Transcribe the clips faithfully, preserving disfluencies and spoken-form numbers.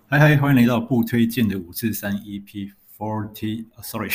嗨嗨，欢迎来到不推荐的五次三 E P forty，sorry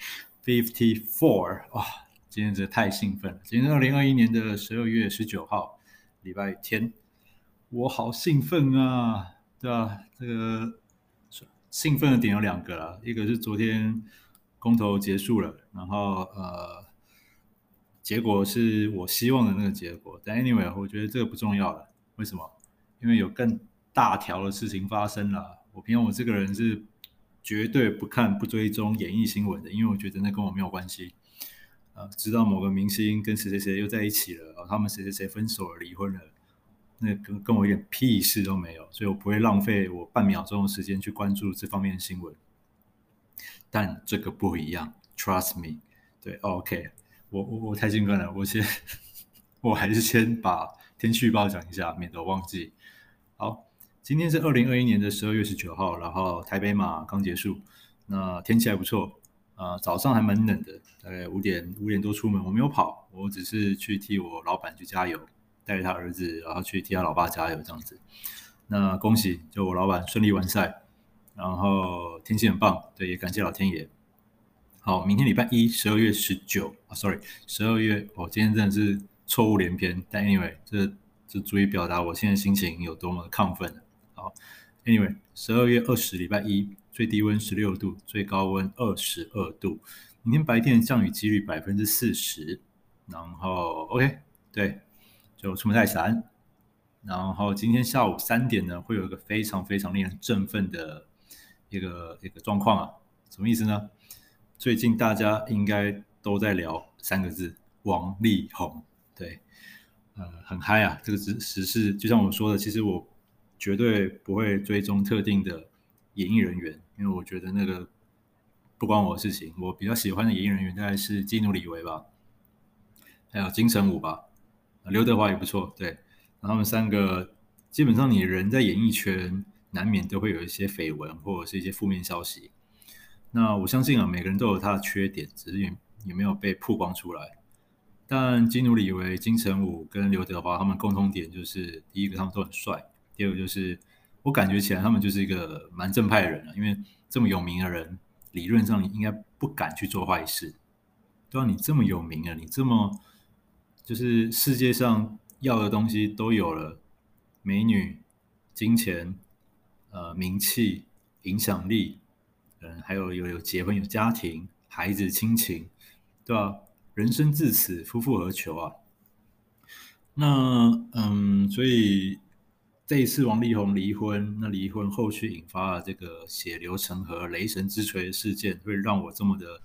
fifty four。哇，今天真的太兴奋了！今天是二零二一年的十二月十九号，礼拜天，我好兴奋啊！对啊，这个兴奋的点有两个啦，一个是昨天公投结束了，然后呃，结果是我希望的那个结果，但 anyway，我觉得这个不重要了。为什么？因为有更大条的事情发生了。我平常我这个人是绝对不看不追踪演艺新闻的，因为我觉得那跟我没有关系。呃，知道某个明星跟谁谁谁又在一起了，他们谁谁谁分手了、离婚了，那跟跟我一点屁事都没有，所以我不会浪费我半秒钟的时间去关注这方面的新闻。但这个不一样，trust me。对，OK，我我我太兴奋了，我先我还是先把天气预报讲一下，免得我忘记。好，今天是二零二一年的十二月十九号，然后台北马刚结束，那天气还不错，呃，早上还蛮冷的，大概五点五点多出门，我没有跑，我只是去替我老板去加油，带着他儿子，然后去替他老爸加油这样子。那恭喜，就我老板顺利完赛，然后天气很棒，对，也感谢老天爷。好，明天礼拜一，十二月十九啊，sorry，十二月，我、哦、今天真的是错误连篇，但 anyway，这这足以表达我现在心情有多么亢奋。好 ，anyway，十二月二十礼拜一，最低温十六度，最高温二十二度，明天白天的降雨几率百分之四十，然后 OK， 对，就出门带伞。然后今天下午三点呢，会有一个非常非常令人振奋的一个一个状况啊，什么意思呢？最近大家应该都在聊三个字：王力宏。对，呃，很嗨啊！这个时事，就像我说的，其实我绝对不会追踪特定的演艺人员，因为我觉得那个不关我的事情。我比较喜欢的演艺人员大概是基努里维吧，还有金城武吧，刘德华也不错。对，然后他们三个基本上你人在演艺圈难免都会有一些绯闻或者是一些负面消息。那我相信啊，每个人都有他的缺点，只是有没有被曝光出来。但基努里维、金城武跟刘德华他们共同点就是，第一个他们都很帅，第二个就是我感觉起来他们就是一个蛮正派的人啊，因为这么有名的人，理论上你应该不敢去做坏事。对啊，你这么有名了，你这么就是世界上要的东西都有了，美女、金钱、呃名气、影响力，嗯，还有有有结婚、有家庭、孩子、亲情，对吧？人生至此，夫复何求啊？那嗯，所以这一次王力宏离婚，那离婚后续引发了这个血流成河、雷神之锤的事件，会让我这么的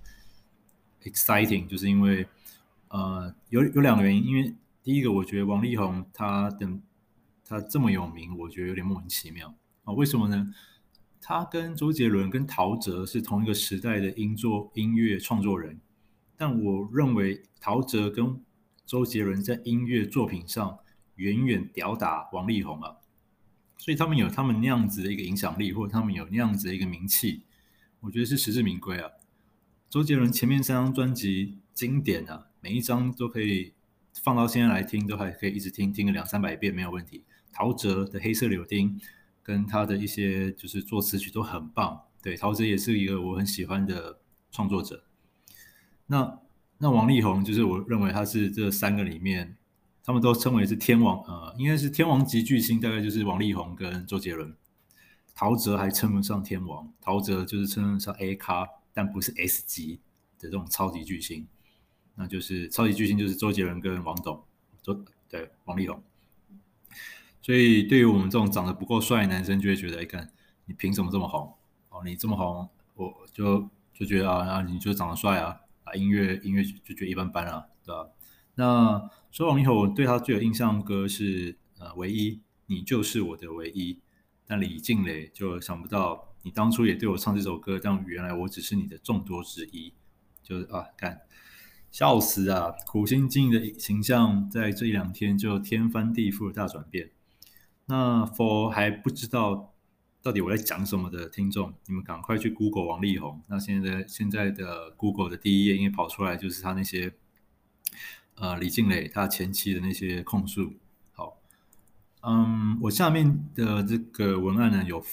exciting，就是因为呃有有两个原因，因为第一个，我觉得王力宏他的他这么有名，我觉得有点莫名其妙啊，为什么呢？他跟周杰伦、跟陶喆是同一个时代的音作音乐创作人，但我认为陶喆跟周杰伦在音乐作品上远远吊打王力宏啊，所以他们有他们那样子的一个影响力，或者他们有那样子的一个名气，我觉得是实至名归啊。周杰伦前面三张专辑经典啊，每一张都可以放到现在来听，都还可以一直听，听个两三百遍没有问题。陶喆的《黑色柳丁》跟他的一些就是作词曲都很棒，对，陶喆也是一个我很喜欢的创作者。那那王力宏就是我认为他是这三个里面，他们都称为是天王，呃，应该是天王级巨星，大概就是王力宏跟周杰伦。陶喆还称不上天王，陶喆就是称得上 A 咖，但不是 S 级的这种超级巨星。那就是超级巨星就是周杰伦跟王董，周对王力宏。所以对于我们这种长得不够帅的男生，就会觉得，哎，看你凭什么这么红？哦，你这么红，我就就觉得啊，啊你就长得帅啊，啊，音乐音乐就觉得一般般啊，对吧？那说王力宏，我对他最有印象的歌是呃，唯一，你就是我的唯一。但李静蕾就想不到，你当初也对我唱这首歌，但原来我只是你的众多之一。就是啊，看笑死啊！苦心经营的形象，在这一两天就天翻地覆的大转变。那 for 还不知道到底我在讲什么的听众，你们赶快去 Google 王力宏。那现在现在的 Google 的第一页，因为跑出来就是他那些呃李静蕾他前妻的那些控诉。好，嗯，我下面的这个文案呢有放，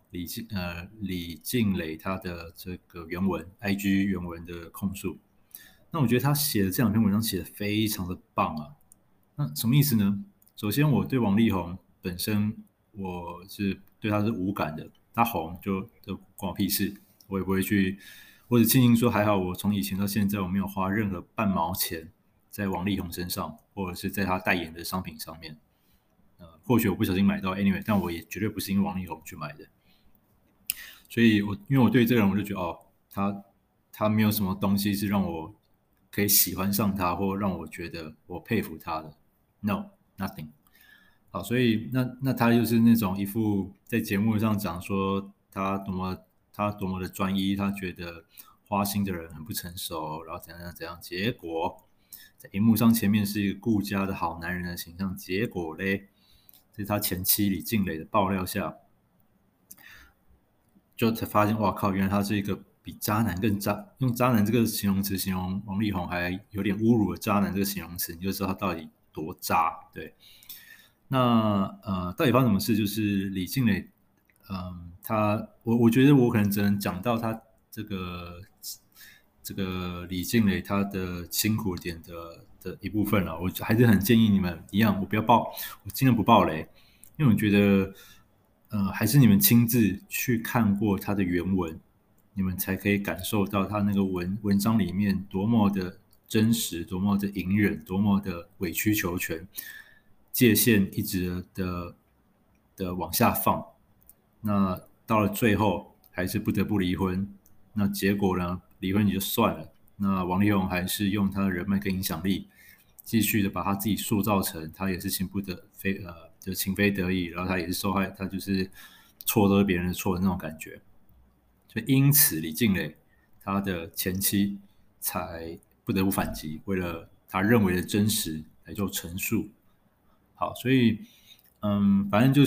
李静呃李静蕾他的这个原文 I G 原文的控诉。那我觉得他写的这两篇文章写的非常的棒啊。那什么意思呢？首先，我对王力宏本身我是对他是无感的，他红就就关我屁事，我也不会去。我只庆幸说还好，我从以前到现在我没有花任何半毛钱在王力宏身上，或者是在他代言的商品上面。呃，或许我不小心买到 ，anyway， 但我也绝对不是因为王力宏去买的。所以我因为我对这个人，我就觉得哦，他他没有什么东西是让我可以喜欢上他，或让我觉得我佩服他的。No, nothing。好，所以那那他就是那种一副在节目上讲说他多么他多么的专一，他觉得花心的人很不成熟，然后怎样怎样，结果在荧幕上前面是一个顾家的好男人的形象，结果嘞，在他前妻李静蕾的爆料下，就才发现哇靠，原来他是一个比渣男更渣，用渣男这个形容词形容王力宏还有点侮辱了渣男这个形容词，你就知道他到底多渣，对。那呃，到底发生什么事？就是李静蕾，嗯，他我我觉得我可能只能讲到他这个这个李静蕾他的辛苦点的的一部分了。我还是很建议你们一样，我不要爆，我尽量不爆雷，因为我觉得呃，还是你们亲自去看过他的原文，你们才可以感受到他那个文文章里面多么的真实，多么的隐忍，多么的委曲求全。界限一直的的往下放，那到了最后还是不得不离婚。那结果呢？离婚也就算了，那王力宏还是用他的人脉跟影响力，继续的把他自己塑造成他也是情不得非呃，就情非得已，然后他也是受害，他就是错都是别人的错的那种感觉。所以因此，李静蕾他的前妻才不得不反击，为了他认为的真实来做陈述。好，所以，嗯，反正就是，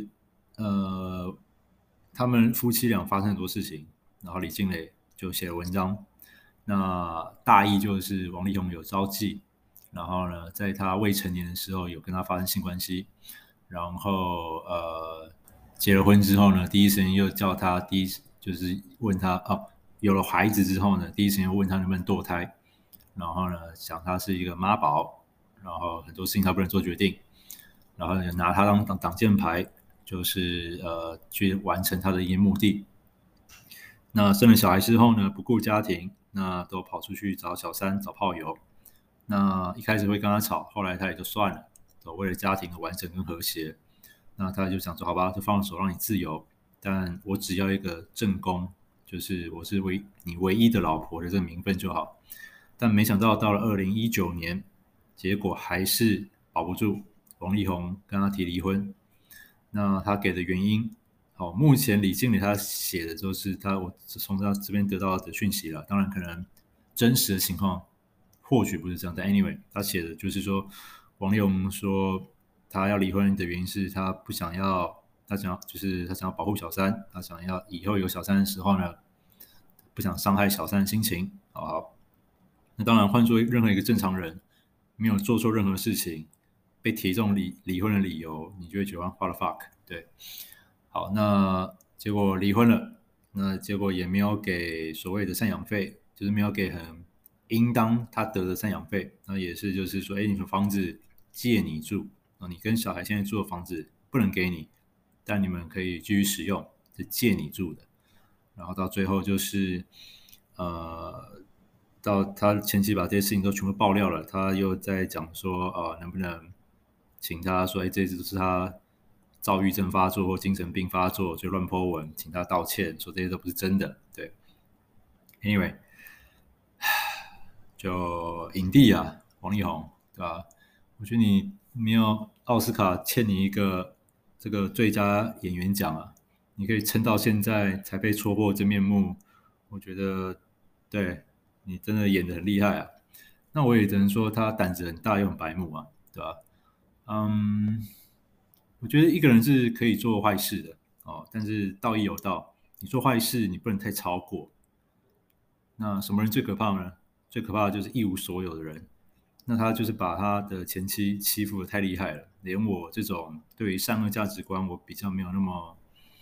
呃，他们夫妻俩发生很多事情，然后李静蕾就写了文章，那大意就是王力宏有招妓，然后呢，在他未成年的时候有跟他发生性关系，然后呃，结了婚之后呢，第一时间又叫他第一就是问他哦，有了孩子之后呢，第一时间又问他能不能堕胎，然后呢，讲他是一个妈宝。然后很多事情他不能做决定，然后拿他当挡挡箭牌，就是呃去完成他的一些目的。那生了小孩之后呢，不顾家庭，那都跑出去找小三、找炮友。那一开始会跟他吵，后来他也就算了，都为了家庭的完整跟和谐。那他就想说，好吧，就放手让你自由，但我只要一个正宫，就是我是唯你唯一的老婆的这个名分就好。但没想到到了二零一九年。结果还是保不住，王力宏跟他提离婚。那他给的原因，好，目前李静蕾他写的就是他我从他这边得到的讯息了。当然，可能真实的情况或许不是这样，但 anyway， 他写的就是说，王力宏说他要离婚的原因是他不想要，他想要就是他想要保护小三，他想要以后有小三的时候呢，不想伤害小三的心情。好，那当然换作任何一个正常人。没有做错任何事情，被提中离离婚的理由，你就会觉得 what the fuck， 对，好，那结果离婚了，那结果也没有给所谓的赡养费，就是没有给很应当他得的赡养费，那也是就是说，哎，你的房子借你住，你跟小孩现在住的房子不能给你，但你们可以继续使用，是借你住的，然后到最后就是呃。到他前期把这些事情都全部爆料了，他又在讲说，呃，能不能请他说，哎，这次是他躁郁症发作或精神病发作，就乱 po 文，请他道歉，说这些都不是真的。对 ，anyway， 就影帝啊，王力宏，对吧？我觉得你没有奥斯卡欠你一个这个最佳演员奖啊，你可以撑到现在才被戳破真面目，我觉得对。你真的演得很厉害啊！那我也只能说他胆子很大又很白目啊，对吧？嗯，我觉得一个人是可以做坏事的哦，但是道义有道，你做坏事你不能太超过。那什么人最可怕呢？最可怕的就是一无所有的人。那他就是把他的前妻欺负得太厉害了，连我这种对于善恶价值观我比较没有那么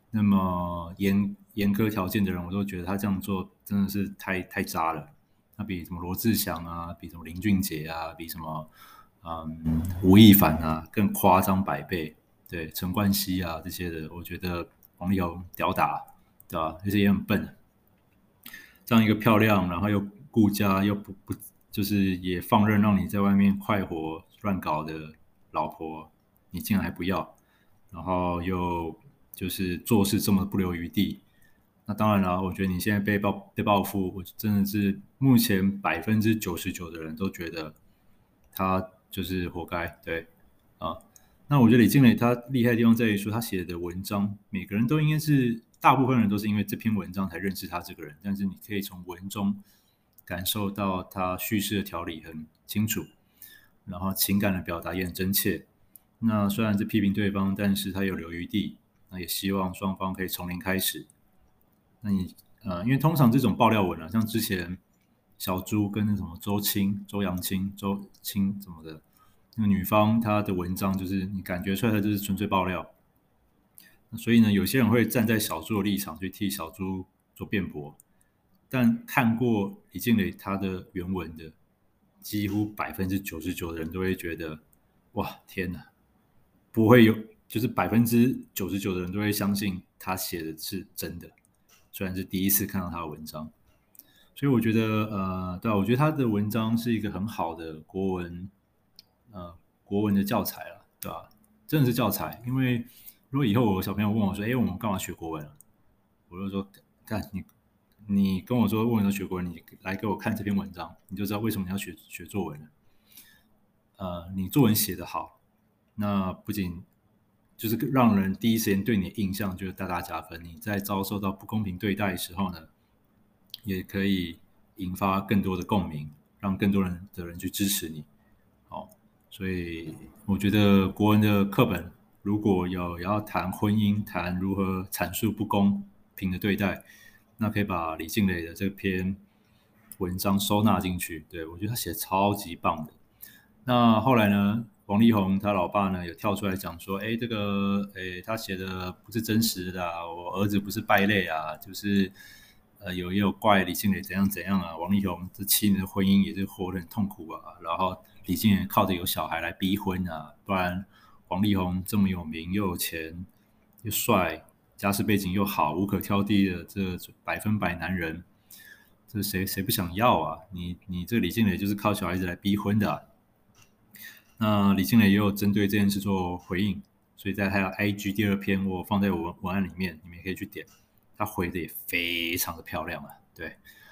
那么严严苛条件的人，我都觉得他这样做真的是太太渣了。他比什么罗志祥啊，比什么林俊杰啊，比什么嗯吴亦凡啊更夸张百倍。对，陈冠希啊这些的，我觉得王力宏屌打，对吧？而且也很笨。这样一个漂亮，然后又顾家又不不就是也放任让你在外面快活乱搞的老婆，你竟然还不要，然后又就是做事这么不留余地。那当然了，我觉得你现在被报被报复，我真的是目前百分之九十九的人都觉得他就是活该，对啊。那我觉得李静蕾他厉害的地方在于说，他写的文章，每个人都应该是，大部分人都是因为这篇文章才认识他这个人，但是你可以从文中感受到他叙事的条理很清楚，然后情感的表达也很真切。那虽然是批评对方，但是他有留余地，那也希望双方可以从零开始。那你呃，因为通常这种爆料文啊，像之前小猪跟那什么周青、周扬青、周青什么的，那个女方她的文章就是你感觉出来，她就是纯粹爆料。所以呢，有些人会站在小猪的立场去替小猪做辩驳，但看过李静蕾她的原文的，几乎百分之九十九的人都会觉得，哇，天哪，不会有，就是百分之九十九的人都会相信他写的是真的，虽然是第一次看到他的文章。所以我觉得，呃，对啊，我觉得他的文章是一个很好的国文，呃，国文的教材了，对吧？真的是教材，因为如果以后我小朋友问我说：“哎，我们干嘛学国文啊？”我就说：“干你，你跟我说问我学国文，你来给我看这篇文章，你就知道为什么你要学学作文了。呃，你作文写得好，那不仅就是让人第一时间对你的印象就是大大加分，你在遭受到不公平对待的时候呢，也可以引发更多的共鸣，让更多人的人去支持你。好，所以我觉得国文的课本如果有要谈婚姻，谈如何阐述不公平的对待，那可以把李静蕾的这篇文章收纳进去。对，我觉得他写的超级棒的。那后来呢，王力宏他老爸呢有跳出来讲说，哎，这个，哎，他写的不是真实的啊，我儿子不是败类啊，就是呃有也有怪李静蕾怎样怎样啊，王力宏这七年的婚姻也是活得很痛苦啊，然后李静蕾靠着有小孩来逼婚啊，不然王力宏这么有名又有钱又帅，家世背景又好，无可挑剔的这百分百男人，这谁谁不想要啊？你你这李静蕾就是靠小孩子来逼婚的啊。那李静蕾也有针对这件事做回应，所以在他的 I G 第二篇我放在文文案里面，你们也可以去点，他回的也非常的漂亮啊。对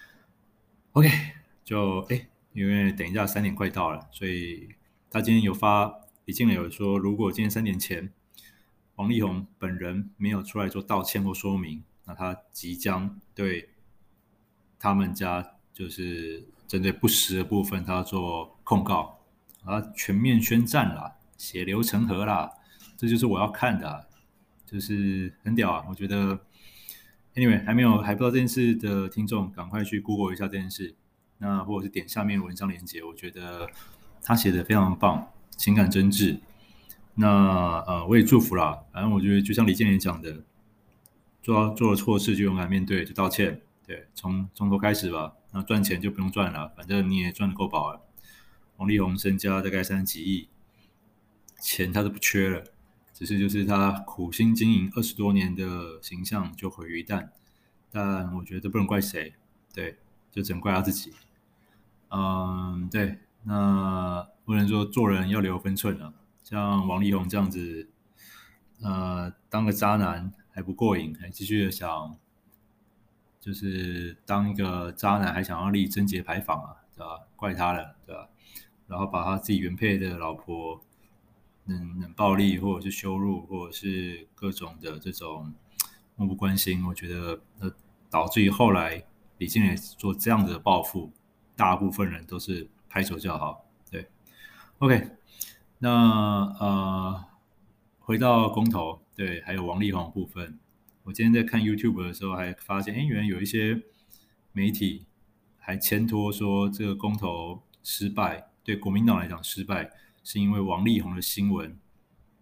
，OK，就哎，因为等一下三点快到了，所以他今天有发，李静蕾有说，如果今天三点前王力宏本人没有出来做道歉或说明，那他即将对他们家就是针对不实的部分，他要做控告。啊，全面宣战啦，血流成河啦，这就是我要看的啊，就是很屌啊！我觉得，anyway，还没有还不知道这件事的听众，赶快去 Google 一下这件事，那或者是点下面文章链接，我觉得他写的非常棒，情感真挚。那呃，我也祝福啦。反正我觉得就像李建联讲的，做做了错事就勇敢面对，就道歉，对，从从头开始吧。那赚钱就不用赚了，反正你也赚的够饱了。王力宏身家大概三十几亿，钱他都不缺了，只是就是他苦心经营二十多年的形象就毁于一旦。但我觉得不能怪谁，对，就只能怪他自己。嗯，对，那不能说做人要留分寸啊。像王力宏这样子，呃，当个渣男还不过瘾，还继续的想，就是当一个渣男还想要立贞节牌坊啊，对吧？怪他了，对吧？然后把他自己原配的老婆冷冷暴力，或者是羞辱，或者是各种的这种漠不关心，我觉得呃导致于后来李静蕾做这样的报复，大部分人都是拍手叫好。对，OK，那呃回到公投，对，还有王力宏的部分，我今天在看 YouTube 的时候还发现，哎，原来有一些媒体还牵拖说这个公投失败，对国民党来讲失败，是因为王力宏的新闻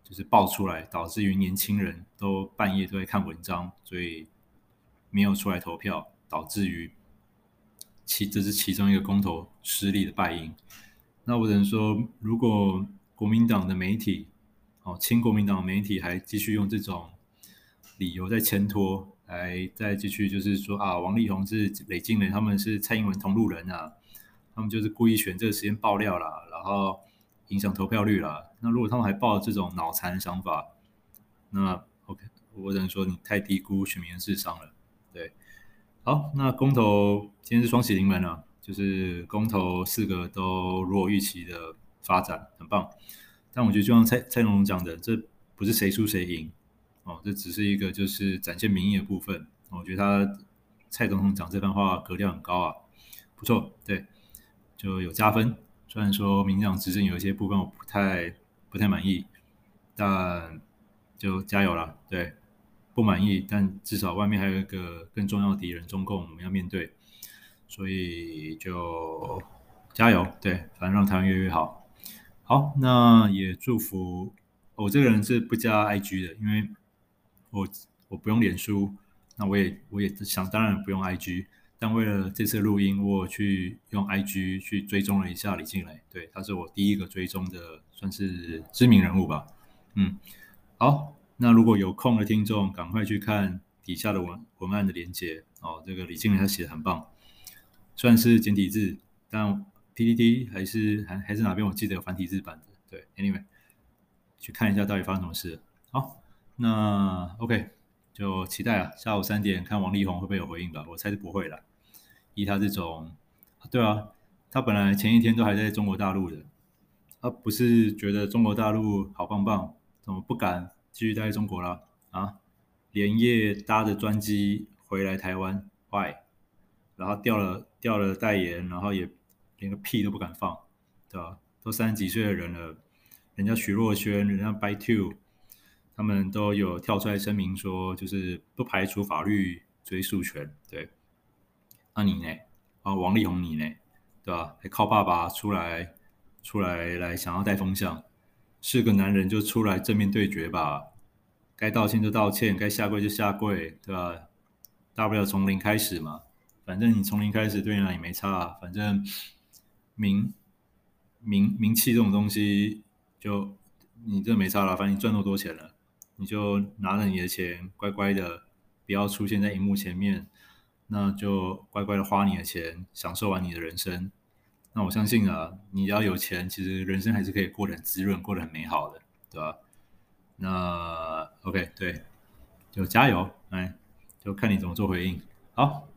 就是爆出来，导致于年轻人都半夜都在看文章，所以没有出来投票，导致于其这是其中一个公投失利的败因。那我只能说，如果国民党的媒体，哦，亲国民党的媒体还继续用这种理由在牵拖，来再继续就是说啊，王力宏是雷静蕾，他们是蔡英文同路人啊，他们就是故意选这个时间爆料啦，然后影响投票率啦。那如果他们还抱这种脑残的想法，那 OK， 我只能说你太低估选民的智商了。对，好，那公投今天是双喜临门了，就是公投四个都如我预期的发展，很棒。但我觉得就像蔡蔡总统讲的，这不是谁输谁赢哦，这只是一个就是展现民意的部分。我觉得他蔡总统讲这番话格调很高啊，不错，对，就有加分。虽然说民进党执政有一些部分我不太不太满意，但就加油了，对。不满意，但至少外面还有一个更重要的敌人中共，我们要面对，所以就加油，对，反正让台湾越来越好。好，那也祝福我这个人是不加 I G 的，因为我我不用脸书，那我也我也想当然不用 I G， 但为了这次录音，我去用 I G 去追踪了一下李静蕾，对，他是我第一个追踪的，算是知名人物吧，嗯，好。那如果有空的听众，赶快去看底下的文文案的连结哦。这个李静蕾他写的很棒，虽然是简体字，但 P P T 还是还还是哪边我记得有繁体字版的。对 ，anyway， 去看一下到底发生什么事。好，那 OK， 就期待啊，下午三点看王力宏会不会有回应吧？我猜是不会啦，以他这种，对啊，他本来前一天都还在中国大陆的，他不是觉得中国大陆好棒棒，怎么不敢？继续待在中国了啊！连夜搭着专机回来台湾 ，why？ 然后掉了掉了代言，然后也连个屁都不敢放，对吧？都三十几岁的人了，人家徐若瑄，人家 By Two， 他们都有跳出来声明说，就是不排除法律追诉权，对。那、啊、你呢？啊，王力宏你呢？对吧？还靠爸爸出来出来来想要带风向。是个男人就出来正面对决吧，该道歉就道歉，该下跪就下跪，对吧？大不了从零开始嘛，反正你从零开始对你来也没差、啊，反正名名名气这种东西就你这没差了，反正你赚那么多钱了，你就拿着你的钱乖乖的不要出现在荧幕前面，那就乖乖的花你的钱，享受完你的人生。那我相信啊，你只要有钱，其实人生还是可以过得很滋润，过得很美好的，对吧？那 OK， 对，就加油，哎，就看你怎么做回应。好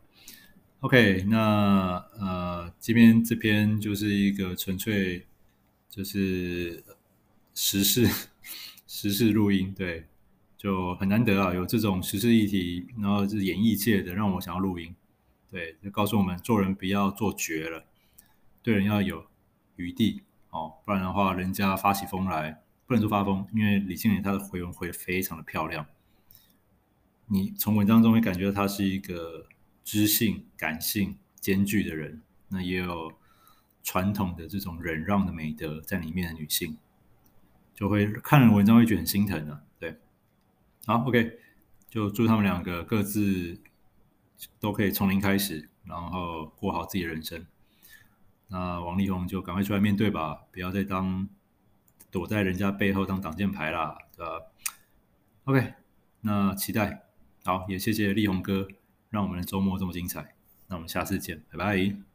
，OK， 那呃，这边这篇就是一个纯粹就是时事时事录音，对，就很难得啊，有这种时事议题，然后是演艺界的，让我想要录音，对，就告诉我们做人不要做绝了。对人要有余地哦，不然的话，人家发起疯来，不能说发疯，因为李静蕾她的回文回得非常的漂亮，你从文章中会感觉到她是一个知性、感性兼具的人，那也有传统的这种忍让的美德在里面的女性，就会看了文章会觉得很心疼的、啊。对，好 ，OK， 就祝他们两个各自都可以从零开始，然后过好自己的人生。那王力宏就赶快出来面对吧，不要再当躲在人家背后当挡箭牌啦，对吧 ？OK， 那期待，好，也谢谢力宏哥，让我们的周末这么精彩。那我们下次见，拜拜。